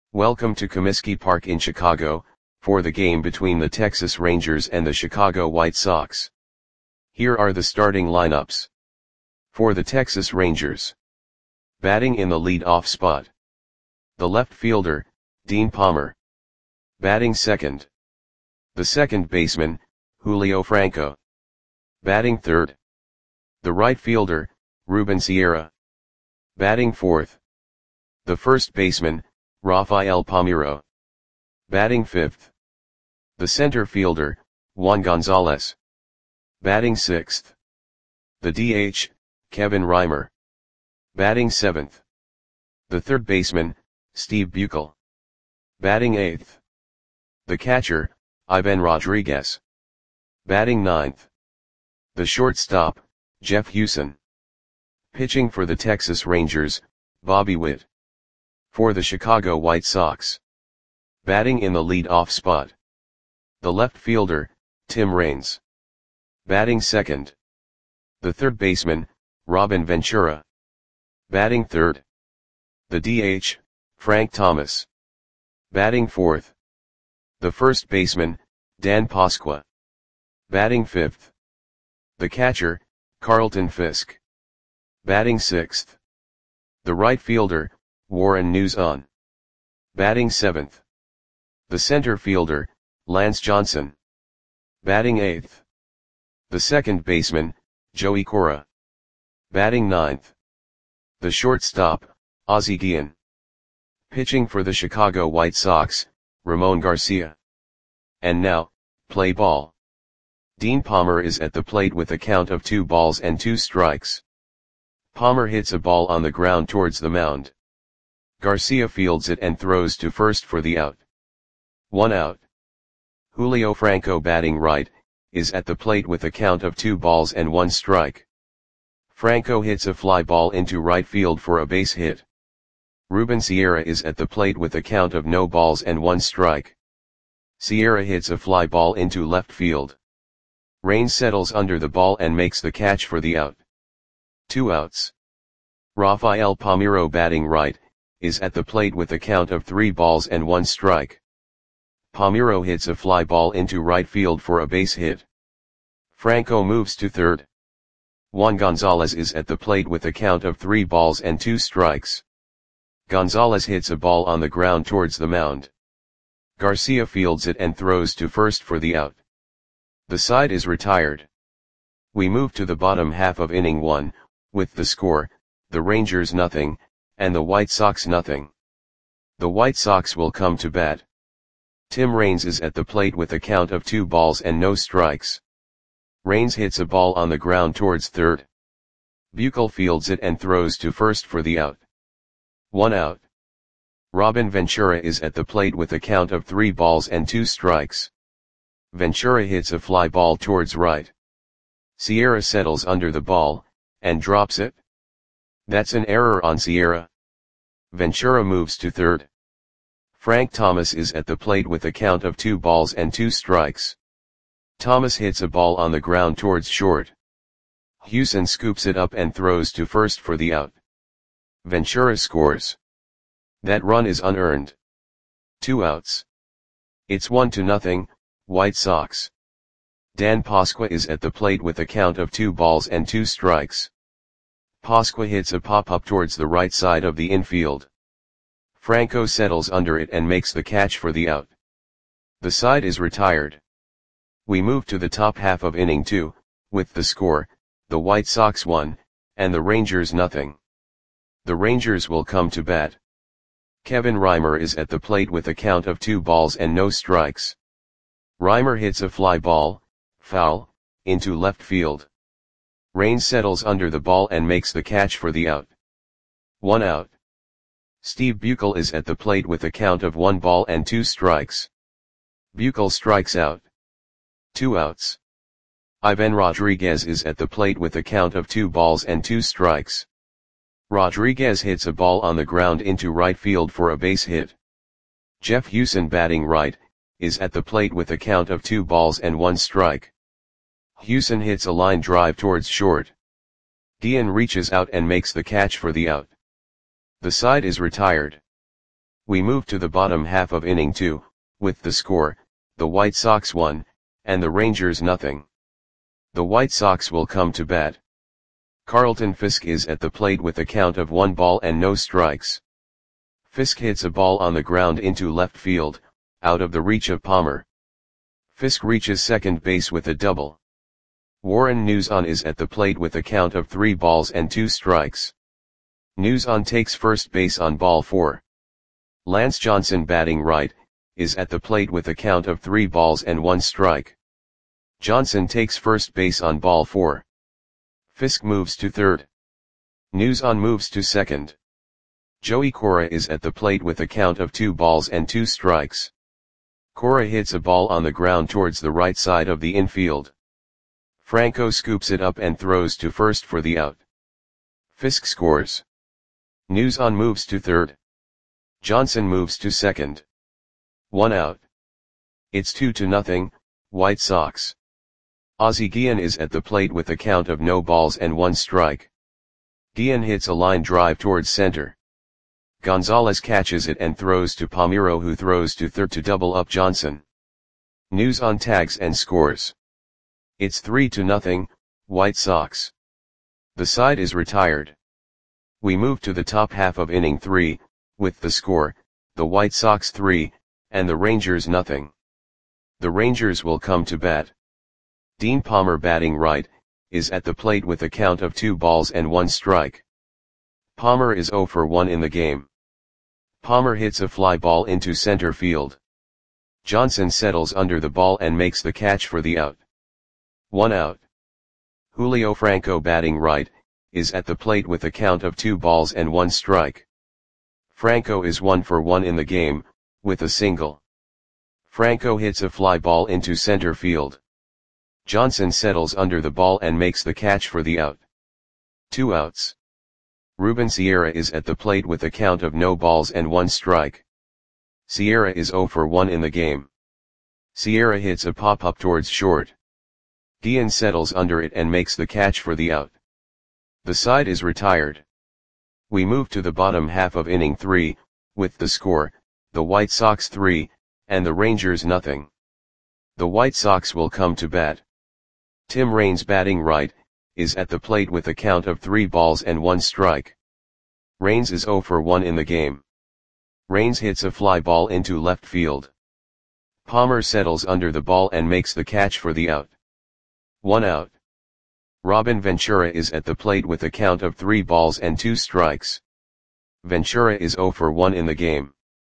Welcome to Comiskey Park in Chicago, for the game between the Texas Rangers and the Chicago White Sox. Here are the starting lineups. For the Texas Rangers. Batting in the lead-off spot. The left fielder, Dean Palmer. Batting second. The second baseman, Julio Franco. Batting third. The right fielder, Ruben Sierra. Batting fourth. The first baseman, Rafael Palmeiro. Batting fifth. The center fielder, Juan Gonzalez. Batting sixth. The DH, Kevin Reimer. Batting seventh. The third baseman, Steve Buechele. Batting eighth. The catcher, Ivan Rodriguez. Batting ninth. The shortstop, Jeff Huson. Pitching for the Texas Rangers, Bobby Witt. For the Chicago White Sox. Batting in the lead-off spot. The left fielder, Tim Raines. Batting second. The third baseman, Robin Ventura. Batting third. The DH, Frank Thomas. Batting fourth. The first baseman, Dan Pasqua. Batting fifth. The catcher, Carlton Fisk. Batting sixth. The right fielder, Warren Nuzon. Batting seventh. The center fielder, Lance Johnson. Batting eighth. The second baseman, Joey Cora. Batting ninth. The shortstop, Ozzie Guillen. Pitching for the Chicago White Sox, Ramon Garcia. And now, play ball. Dean Palmer is at the plate with a count of 2-2. Palmer hits a ball on the ground towards the mound. Garcia fields it and throws to first for the out. 1 out. Julio Franco, batting right, is at the plate with a count of 2-1. Franco hits a fly ball into right field for a base hit. Ruben Sierra is at the plate with a count of 0-1. Sierra hits a fly ball into left field. Raines settles under the ball and makes the catch for the out. 2 outs. Rafael Palmeiro, batting right, is at the plate with a count of 3-1. Palmeiro hits a fly ball into right field for a base hit. Franco moves to third. Juan Gonzalez is at the plate with a count of 3-2. Gonzalez hits a ball on the ground towards the mound. Garcia fields it and throws to first for the out. The side is retired. We move to the bottom half of inning 1, with the score, the Rangers 0, and the White Sox 0. The White Sox will come to bat. Tim Raines is at the plate with a count of 2-0. Raines hits a ball on the ground towards third. Buechele fields it and throws to first for the out. 1 out. Robin Ventura is at the plate with a count of 3-2. Ventura hits a fly ball towards right. Sierra settles under the ball, and drops it. That's an error on Sierra. Ventura moves to third. Frank Thomas is at the plate with a count of 2-2. Thomas hits a ball on the ground towards short. Huson scoops it up and throws to first for the out. Ventura scores. That run is unearned. 2 outs. It's 1-0, White Sox. Dan Pasqua is at the plate with a count of 2-2. Pasqua hits a pop-up towards the right side of the infield. Franco settles under it and makes the catch for the out. The side is retired. We move to the top half of inning 2, with the score, the White Sox 1, and the Rangers 0. The Rangers will come to bat. Kevin Reimer is at the plate with a count of 2-0. Reimer hits a fly ball, foul, into left field. Raines settles under the ball and makes the catch for the out. 1 out. Steve Buechele is at the plate with a count of 1-2. Buechele strikes out. 2 outs. Ivan Rodriguez is at the plate with a count of 2-2. Rodriguez hits a ball on the ground into right field for a base hit. Jeff Huson, batting right, is at the plate with a count of 2-1. Huson hits a line drive towards short. Guillen reaches out and makes the catch for the out. The side is retired. We move to the bottom half of inning 2, with the score, the White Sox 1, and the Rangers nothing. The White Sox will come to bat. Carlton Fisk is at the plate with a count of 1 ball and no strikes. Fisk hits a ball on the ground into left field, out of the reach of Palmer. Fisk reaches second base with a double. Warren Nuzon is at the plate with a count of 3 balls and 2 strikes. Nuzon takes first base on ball 4. Lance Johnson, batting right, is at the plate with a count of 3 balls and 1 strike. Johnson takes first base on ball 4. Fisk moves to third. Nuzon moves to second. Joey Cora is at the plate with a count of 2 balls and 2 strikes. Cora hits a ball on the ground towards the right side of the infield. Franco scoops it up and throws to first for the out. Fisk scores. Nuzon moves to third. Johnson moves to second. 1 out. It's 2-0, White Sox. Ozzie Guillen is at the plate with a count of no balls and 1 strike. Guillen hits a line drive towards center. Gonzalez catches it and throws to Palmeiro, who throws to third to double up Johnson. Nuzon tags and scores. It's 3-0, White Sox. The side is retired. We move to the top half of inning 3, with the score, the White Sox 3, and the Rangers nothing. The Rangers will come to bat. Dean Palmer, batting right, is at the plate with a count of 2 balls and 1 strike. Palmer is 0 for 1 in the game. Palmer hits a fly ball into center field. Johnson settles under the ball and makes the catch for the out. 1 out. Julio Franco, batting right, is at the plate with a count of 2 balls and 1 strike. Franco is 1 for 1 in the game, with a single. Franco hits a fly ball into center field. Johnson settles under the ball and makes the catch for the out. 2 outs. Ruben Sierra is at the plate with a count of no balls and 1 strike. Sierra is 0 for 1 in the game. Sierra hits a pop-up towards short. Guillen settles under it and makes the catch for the out. The side is retired. We move to the bottom half of inning 3, with the score, the White Sox 3, and the Rangers nothing. The White Sox will come to bat. Tim Raines, batting right, is at the plate with a count of 3 balls and 1 strike. Raines is 0 for 1 in the game. Raines hits a fly ball into left field. Palmer settles under the ball and makes the catch for the out. 1 out. Robin Ventura is at the plate with a count of 3 balls and 2 strikes. Ventura is 0 for 1 in the game.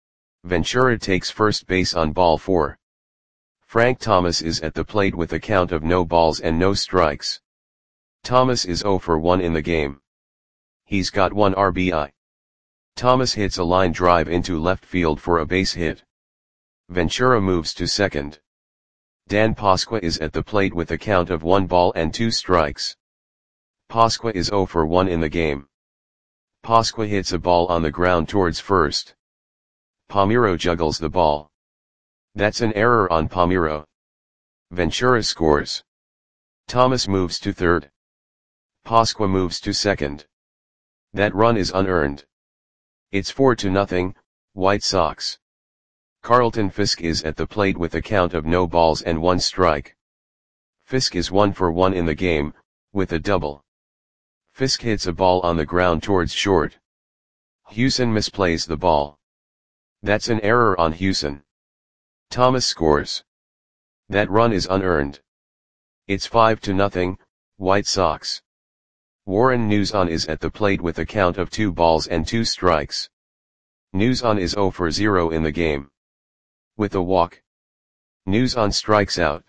Ventura takes first base on ball 4. Frank Thomas is at the plate with a count of no balls and no strikes. Thomas is 0 for 1 in the game. He's got 1 RBI. Thomas hits a line drive into left field for a base hit. Ventura moves to second. Dan Pasqua is at the plate with a count of 1 ball and 2 strikes. Pasqua is 0 for 1 in the game. Pasqua hits a ball on the ground towards first. Palmeiro juggles the ball. That's an error on Palmeiro. Ventura scores. Thomas moves to third. Pasqua moves to second. That run is unearned. It's 4-0, White Sox. Carlton Fisk is at the plate with a count of no balls and 1 strike. Fisk is 1 for 1 in the game, with a double. Fisk hits a ball on the ground towards short. Hewson misplays the ball. That's an error on Hewson. Thomas scores. That run is unearned. It's 5-0, White Sox. Warren Nuzon is at the plate with a count of 2 balls and 2 strikes. Nuzon is 0 for 0 in the game. With a walk. Nuzon strikes out.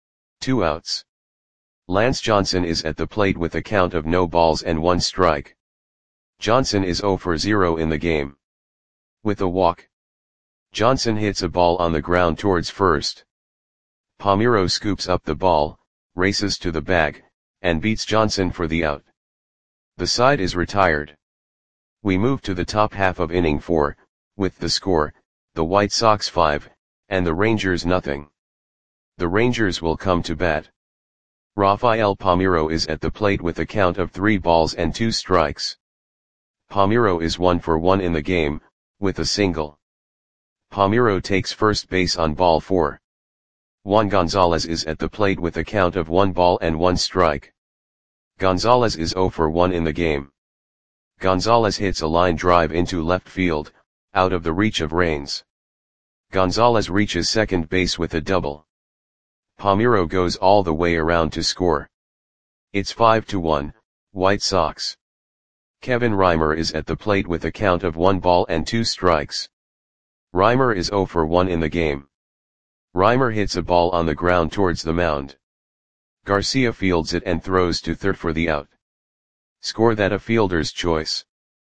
2 outs. Lance Johnson is at the plate with a count of no balls and 1 strike. Johnson is 0 for 0 in the game. With a walk. Johnson hits a ball on the ground towards first. Palmeiro scoops up the ball, races to the bag, and beats Johnson for the out. The side is retired. We move to the top half of inning 4, with the score, the White Sox 5, and the Rangers nothing. The Rangers will come to bat. Rafael Palmeiro is at the plate with a count of 3 balls and 2 strikes. Palmeiro is 1 for 1 in the game, with a single. Palmeiro takes first base on ball 4. Juan Gonzalez is at the plate with a count of 1 ball and 1 strike. Gonzalez is 0 for 1 in the game. Gonzalez hits a line drive into left field, out of the reach of Raines. Gonzalez reaches second base with a double. Palmeiro goes all the way around to score. It's 5-1, White Sox. Kevin Reimer is at the plate with a count of 1 ball and 2 strikes. Reimer is 0 for 1 in the game. Reimer hits a ball on the ground towards the mound. Garcia fields it and throws to third for the out. Score that a fielder's choice.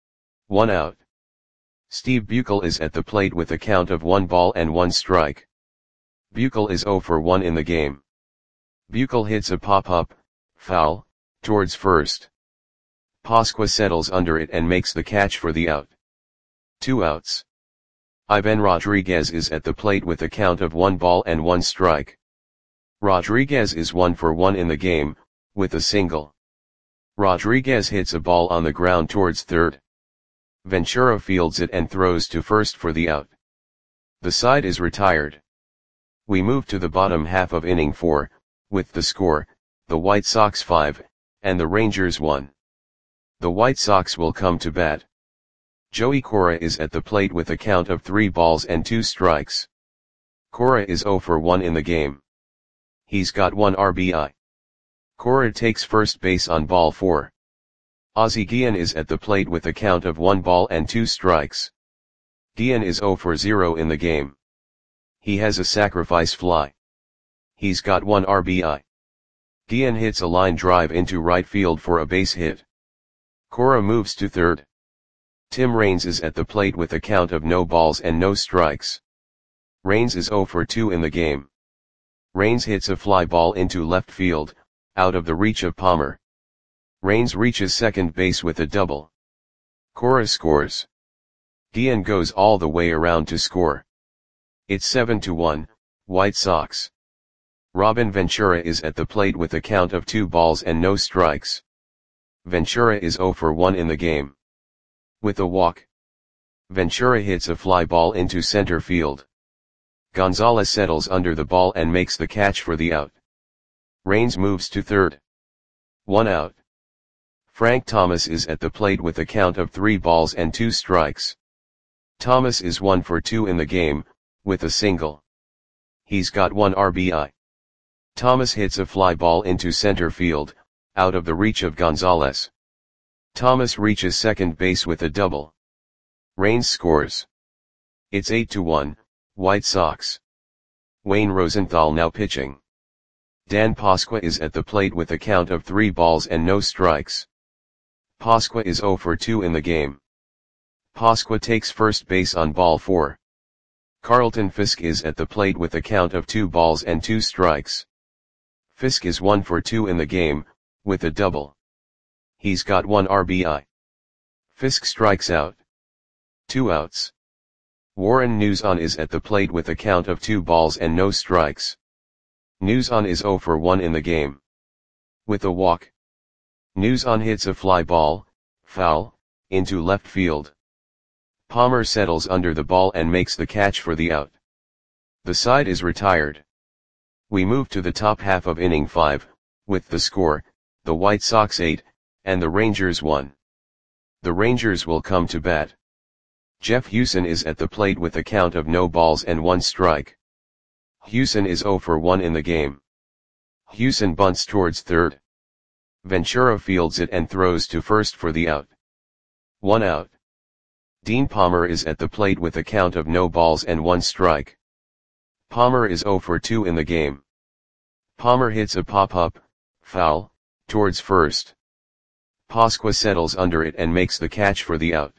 1 out. Steve Buechel is at the plate with a count of 1 ball and 1 strike. Buechel is 0 for 1 in the game. Buechel hits a pop-up, foul, towards first. Pasqua settles under it and makes the catch for the out. 2 outs. Ivan Rodriguez is at the plate with a count of 1 ball and 1 strike. Rodriguez is 1 for 1 in the game, with a single. Rodriguez hits a ball on the ground towards third. Ventura fields it and throws to first for the out. The side is retired. We move to the bottom half of inning 4, with the score, the White Sox 5, and the Rangers 1. The White Sox will come to bat. Joey Cora is at the plate with a count of 3 balls and 2 strikes. Cora is 0 for 1 in the game. He's got 1 RBI. Cora takes first base on ball 4. Ozzie Guillen is at the plate with a count of 1 ball and 2 strikes. Guillen is 0 for 0 in the game. He has a sacrifice fly. He's got 1 RBI. Guillen hits a line drive into right field for a base hit. Cora moves to third. Tim Raines is at the plate with a count of no balls and no strikes. Raines is 0 for 2 in the game. Raines hits a fly ball into left field, out of the reach of Palmer. Raines reaches second base with a double. Cora scores. Guillen goes all the way around to score. It's 7-1, White Sox. Robin Ventura is at the plate with a count of 2 balls and no strikes. Ventura is 0 for 1 in the game. With a walk. Ventura hits a fly ball into center field. Gonzalez settles under the ball and makes the catch for the out. Raines moves to third. 1 out. Frank Thomas is at the plate with a count of 3 balls and 2 strikes. Thomas is 1 for 2 in the game, with a single. He's got 1 RBI. Thomas hits a fly ball into center field, out of the reach of Gonzalez. Thomas reaches second base with a double. Raines scores. It's 8-1, White Sox. Wayne Rosenthal now pitching. Dan Pasqua is at the plate with a count of 3 balls and no strikes. Pasqua is 0 for 2 in the game. Pasqua takes first base on ball 4. Carlton Fisk is at the plate with a count of 2 balls and 2 strikes. Fisk is 1 for 2 in the game, with a double. He's got 1 RBI. Fisk strikes out. 2 outs. Warren Newson is at the plate with a count of 2 balls and no strikes. Newson is 0 for 1 in the game. With a walk. Newson hits a fly ball, foul, into left field. Palmer settles under the ball and makes the catch for the out. The side is retired. We move to the top half of inning 5, with the score, the White Sox 8, and the Rangers 1. The Rangers will come to bat. Jeff Hewson is at the plate with a count of no balls and 1 strike. Hewson is 0 for 1 in the game. Hewson bunts towards third. Ventura fields it and throws to first for the out. 1 out. Dean Palmer is at the plate with a count of no balls and 1 strike. Palmer is 0 for 2 in the game. Palmer hits a pop-up, foul, towards first. Pasqua settles under it and makes the catch for the out.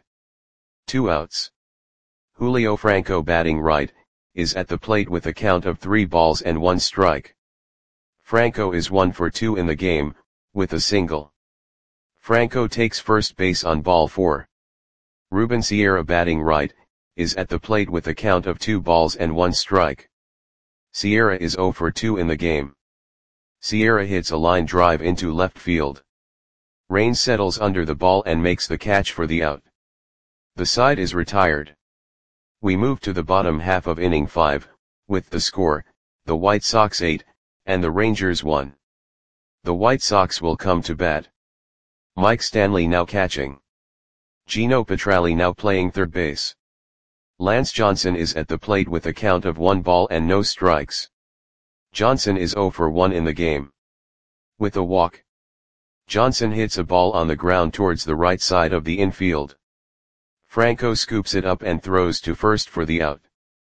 2 outs. Julio Franco batting right, is at the plate with a count of 3 balls and 1 strike. Franco is 1 for 2 in the game, with a single. Franco takes first base on ball 4. Ruben Sierra batting right, is at the plate with a count of 2 balls and 1 strike. Sierra is 0 for 2 in the game. Sierra hits a line drive into left field. Raines settles under the ball and makes the catch for the out. The side is retired. We move to the bottom half of inning 5, with the score, the White Sox 8, and the Rangers 1. The White Sox will come to bat. Mike Stanley now catching. Gino Petralli now playing third base. Lance Johnson is at the plate with a count of 1 ball and no strikes. Johnson is 0 for 1 in the game. With a walk. Johnson hits a ball on the ground towards the right side of the infield. Franco scoops it up and throws to first for the out.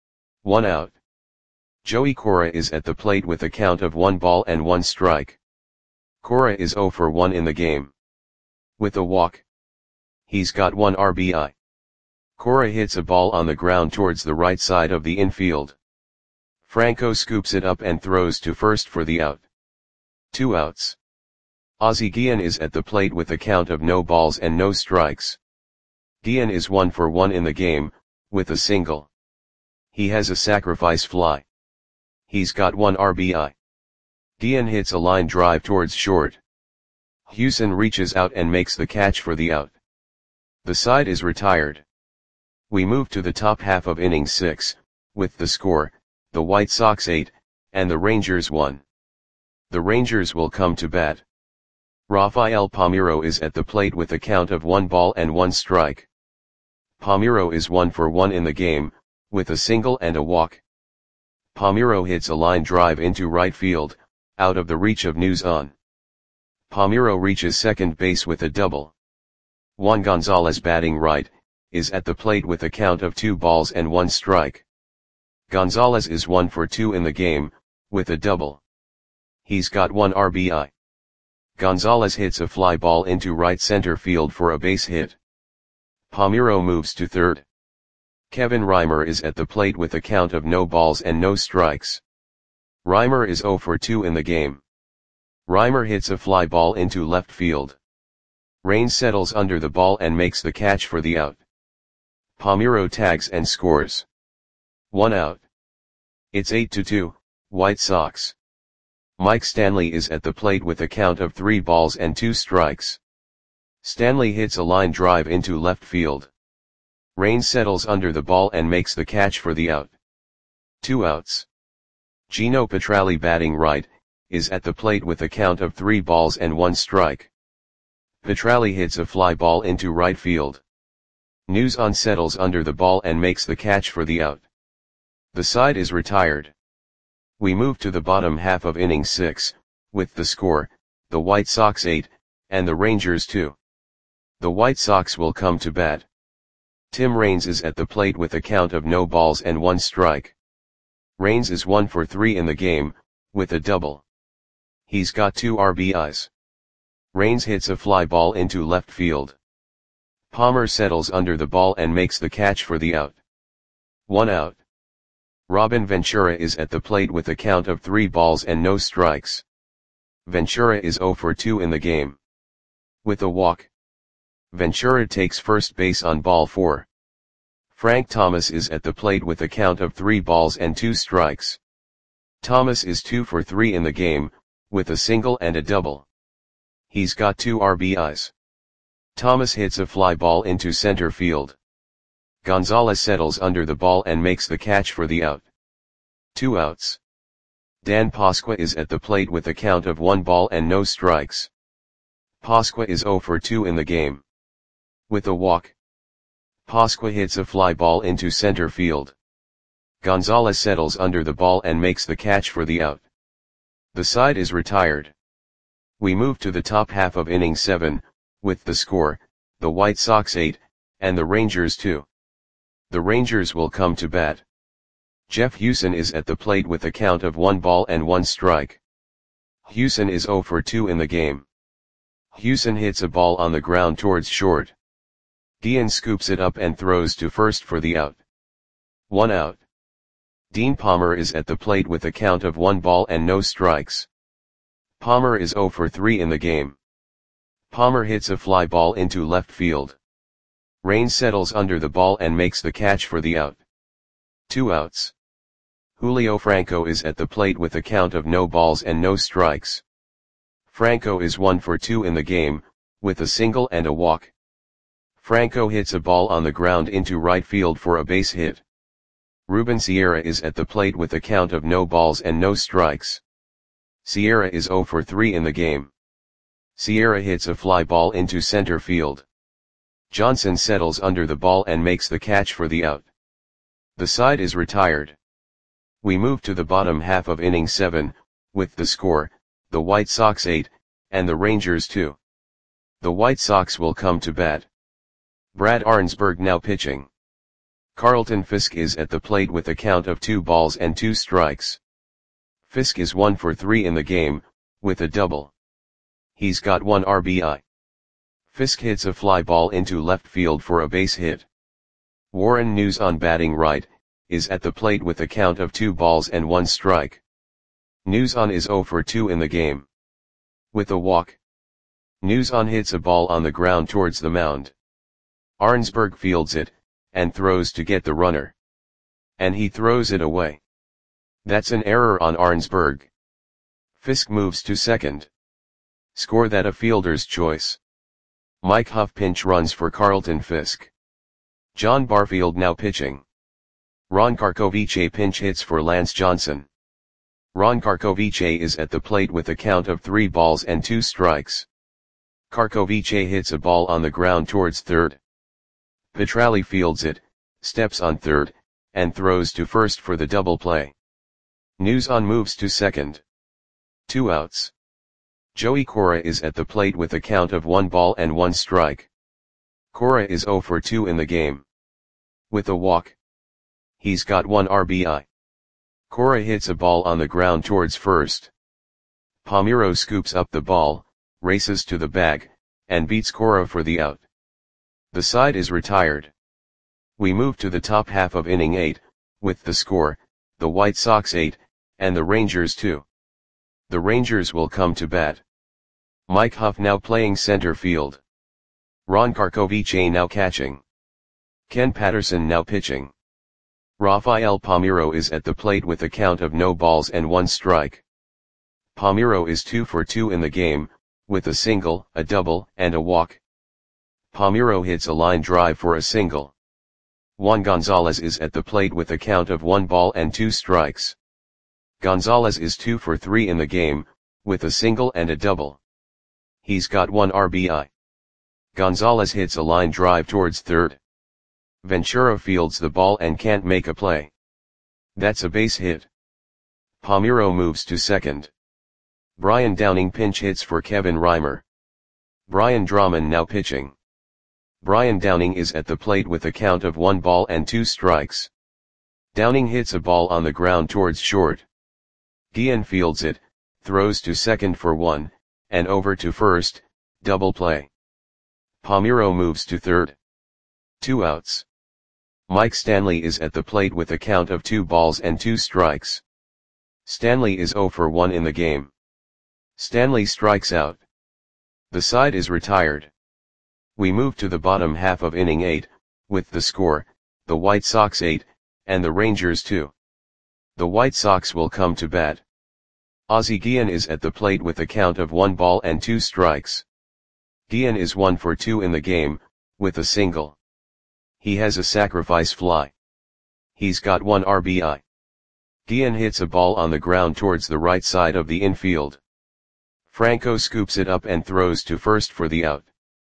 1 out. Joey Cora is at the plate with a count of 1 ball and 1 strike. Cora is 0 for 1 in the game. With a walk. He's got 1 RBI. Cora hits a ball on the ground towards the right side of the infield. Franco scoops it up and throws to first for the out. 2 outs. Ozzie Guillen is at the plate with a count of no balls and no strikes. Guillen is 1 for 1 in the game, with a single. He has a sacrifice fly. He's got 1 RBI. Guillen hits a line drive towards short. Hewson reaches out and makes the catch for the out. The side is retired. We move to the top half of inning 6, with the score, the White Sox 8, and the Rangers 1. The Rangers will come to bat. Rafael Palmeiro is at the plate with a count of 1 ball and 1 strike. Palmeiro is 1 for 1 in the game, with a single and a walk. Palmeiro hits a line drive into right field, out of the reach of News On. Palmeiro reaches second base with a double. Juan Gonzalez, batting right, is at the plate with a count of 2 balls and 1 strike. Gonzalez is 1 for 2 in the game, with a double. He's got 1 RBI. Gonzalez hits a fly ball into right center field for a base hit. Palmeiro moves to third. Kevin Reimer is at the plate with a count of no balls and no strikes. Reimer is 0 for 2 in the game. Reimer hits a fly ball into left field. Raines settles under the ball and makes the catch for the out. Palmeiro tags and scores. 1 out. It's 8-2, White Sox. Mike Stanley is at the plate with a count of 3 balls and 2 strikes. Stanley hits a line drive into left field. Raines settles under the ball and makes the catch for the out. 2 outs. Gino Petralli, batting right, is at the plate with a count of 3 balls and 1 strike. Petralli hits a fly ball into right field. News On settles under the ball and makes the catch for the out. The side is retired. We move to the bottom half of inning 6, with the score, the White Sox 8, and the Rangers 2. The White Sox will come to bat. Tim Raines is at the plate with a count of no balls and 1 strike. Raines is 1 for 3 in the game, with a double. He's got 2 RBIs. Raines hits a fly ball into left field. Palmer settles under the ball and makes the catch for the out. 1 out. Robin Ventura is at the plate with a count of 3 balls and no strikes. Ventura is 0 for 2 in the game. With a walk. Ventura takes first base on ball 4. Frank Thomas is at the plate with a count of 3 balls and 2 strikes. Thomas is 2 for 3 in the game, with a single and a double. He's got 2 RBIs. Thomas hits a fly ball into center field. Gonzalez settles under the ball and makes the catch for the out. 2 outs. Dan Pasqua is at the plate with a count of 1 ball and no strikes. Pasqua is 0 for 2 in the game. With a walk. Pasqua hits a fly ball into center field. Gonzalez settles under the ball and makes the catch for the out. The side is retired. We move to the top half of inning 7, with the score, the White Sox 8, and the Rangers 2. The Rangers will come to bat. Jeff Hewson is at the plate with a count of 1 ball and 1 strike. Hewson is 0 for 2 in the game. Hewson hits a ball on the ground towards short. Guillen scoops it up and throws to first for the out. 1 out. Dean Palmer is at the plate with a count of 1 ball and no strikes. Palmer is 0 for 3 in the game. Palmer hits a fly ball into left field. Raines settles under the ball and makes the catch for the out. 2 outs. Julio Franco is at the plate with a count of no balls and no strikes. Franco is 1 for 2 in the game, with a single and a walk. Franco hits a ball on the ground into right field for a base hit. Ruben Sierra is at the plate with a count of no balls and no strikes. Sierra is 0 for 3 in the game. Sierra hits a fly ball into center field. Johnson settles under the ball and makes the catch for the out. The side is retired. We move to the bottom half of inning 7, with the score, the White Sox 8, and the Rangers 2. The White Sox will come to bat. Brad Arnsberg now pitching. Carlton Fisk is at the plate with a count of 2 balls and 2 strikes. Fisk is 1 for 3 in the game, with a double. He's got 1 RBI. Fisk hits a fly ball into left field for a base hit. Warren Nuzon batting right, is at the plate with a count of 2 balls and 1 strike. Nuzon is 0 for 2 in the game. With a walk. Nuzon hits a ball on the ground towards the mound. Arnsberg fields it, and throws to get the runner. And he throws it away. That's an error on Arnsberg. Fisk moves to second. Score that a fielder's choice. Mike Huff pinch runs for Carlton Fisk. John Barfield now pitching. Ron Karkovice pinch hits for Lance Johnson. Ron Karkovice is at the plate with a count of 3 balls and 2 strikes. Karkovice hits a ball on the ground towards third. Petralli fields it, steps on third, and throws to first for the double play. Nuzon moves to second. 2 outs. Joey Cora is at the plate with a count of 1 ball and 1 strike. Cora is 0 for 2 in the game. With a walk. He's got 1 RBI. Cora hits a ball on the ground towards first. Palmeiro scoops up the ball, races to the bag, and beats Cora for the out. The side is retired. We move to the top half of inning 8, with the score, the White Sox 8, and the Rangers 2. The Rangers will come to bat. Mike Huff now playing center field. Ron Karkovice now catching. Ken Patterson now pitching. Rafael Palmeiro is at the plate with a count of no balls and 1 strike. Palmeiro is 2 for 2 in the game, with a single, a double, and a walk. Palmeiro hits a line drive for a single. Juan Gonzalez is at the plate with a count of 1 ball and 2 strikes. Gonzalez is 2 for 3 in the game, with a single and a double. He's got 1 RBI. Gonzalez hits a line drive towards third. Ventura fields the ball and can't make a play. That's a base hit. Palmeiro moves to second. Brian Downing pinch hits for Kevin Reimer. Brian Drummond now pitching. Brian Downing is at the plate with a count of 1 ball and 2 strikes. Downing hits a ball on the ground towards short. Guillen fields it, throws to second for 1, and over to first, double play. Palmeiro moves to third. 2 outs. Mike Stanley is at the plate with a count of 2 balls and 2 strikes. Stanley is 0 for 1 in the game. Stanley strikes out. The side is retired. We move to the bottom half of inning 8, with the score, the White Sox 8, and the Rangers 2. The White Sox will come to bat. Ozzie Guillen is at the plate with a count of 1 ball and 2 strikes. Guillen is 1 for 2 in the game, with a single. He has a sacrifice fly. He's got 1 RBI. Guillen hits a ball on the ground towards the right side of the infield. Franco scoops it up and throws to first for the out.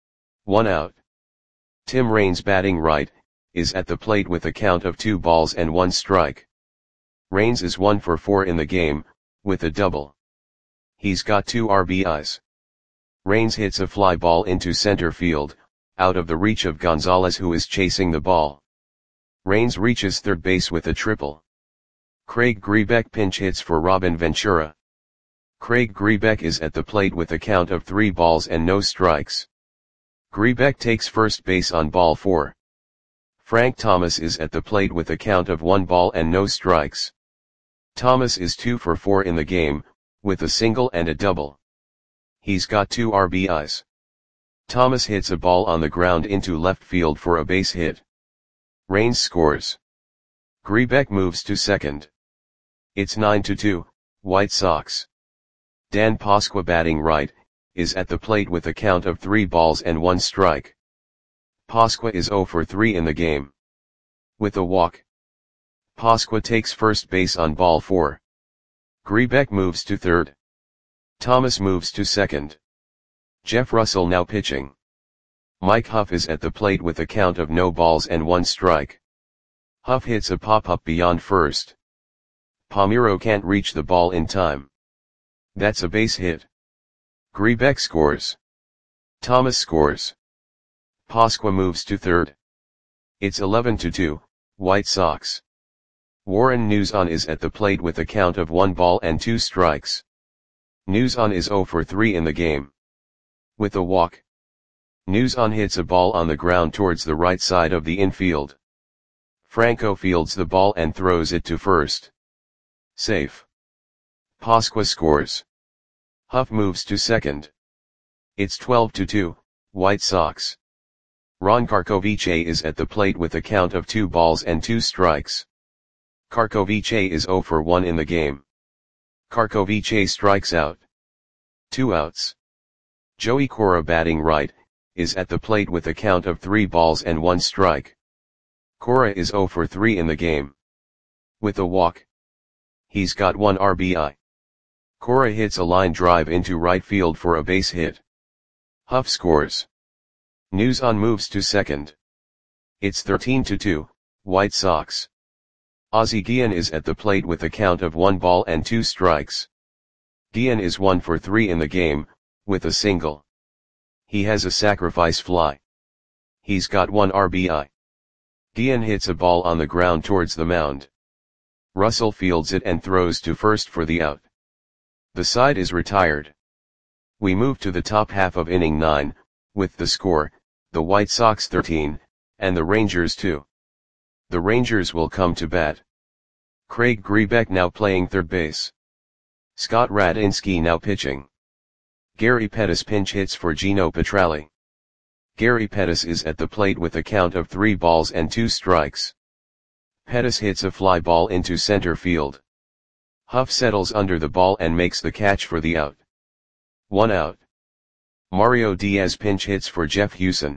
1 out. Tim Raines batting right, is at the plate with a count of 2 balls and 1 strike. Raines is 1 for 4 in the game, with a double. He's got 2 RBIs. Raines hits a fly ball into center field, out of the reach of Gonzalez who is chasing the ball. Raines reaches third base with a triple. Craig Grebeck pinch hits for Robin Ventura. Craig Grebeck is at the plate with a count of 3 balls and no strikes. Grebeck takes first base on ball 4. Frank Thomas is at the plate with a count of 1 ball and no strikes. Thomas is 2 for 4 in the game, with a single and a double. He's got 2 RBIs. Thomas hits a ball on the ground into left field for a base hit. Raines scores. Grebeck moves to second. It's 9-2, White Sox. Dan Pasqua batting right, is at the plate with a count of 3 balls and 1 strike. Pasqua is 0 for 3 in the game. With a walk. Pasqua takes first base on ball 4. Grebeck moves to third. Thomas moves to second. Jeff Russell now pitching. Mike Huff is at the plate with a count of no balls and 1 strike. Huff hits a pop-up beyond first. Palmeiro can't reach the ball in time. That's a base hit. Grebeck scores. Thomas scores. Pasqua moves to third. It's 11-2, White Sox. Warren Nuzon is at the plate with a count of 1 ball and 2 strikes. Nuzon is 0 for 3 in the game. With a walk, Nuzon hits a ball on the ground towards the right side of the infield. Franco fields the ball and throws it to first. Safe. Pasqua scores. Huff moves to second. It's 12-2, White Sox. Ron Karkovice is at the plate with a count of 2 balls and 2 strikes. Karkovice is 0 for 1 in the game. Karkovice strikes out. 2 outs. Joey Cora, batting right, is at the plate with a count of 3 balls and 1 strike. Cora is 0 for 3 in the game. With a walk, he's got 1 RBI. Cora hits a line drive into right field for a base hit. Huff scores. Nuzon moves to second. It's 13-2, White Sox. Ozzie Guillen is at the plate with a count of 1 ball and 2 strikes. Guillen is 1 for 3 in the game, with a single. He has a sacrifice fly. He's got 1 RBI. Guillen hits a ball on the ground towards the mound. Russell fields it and throws to first for the out. The side is retired. We move to the top half of inning 9, with the score, the White Sox 13, and the Rangers 2. The Rangers will come to bat. Craig Grebeck now playing third base. Scott Radinsky now pitching. Gary Pettis pinch hits for Gino Petralli. Gary Pettis is at the plate with a count of 3 balls and 2 strikes. Pettis hits a fly ball into center field. Huff settles under the ball and makes the catch for the out. 1 out. Mario Diaz pinch hits for Jeff Hewson.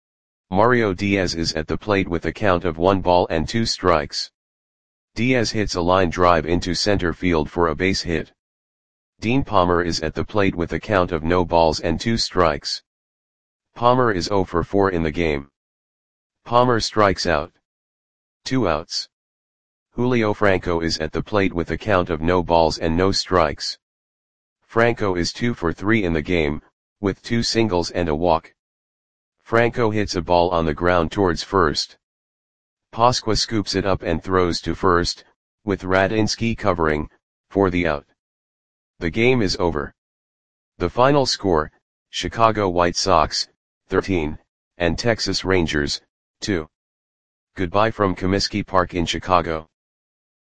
Mario Diaz is at the plate with a count of 1 ball and 2 strikes. Diaz hits a line drive into center field for a base hit. Dean Palmer is at the plate with a count of no balls and 2 strikes. Palmer is 0 for 4 in the game. Palmer strikes out. 2 outs. Julio Franco is at the plate with a count of no balls and no strikes. Franco is 2 for 3 in the game, with 2 singles and a walk. Franco hits a ball on the ground towards first. Pasqua scoops it up and throws to first, with Radinsky covering, for the out. The game is over. The final score, Chicago White Sox, 13, and Texas Rangers, 2. Goodbye from Comiskey Park in Chicago.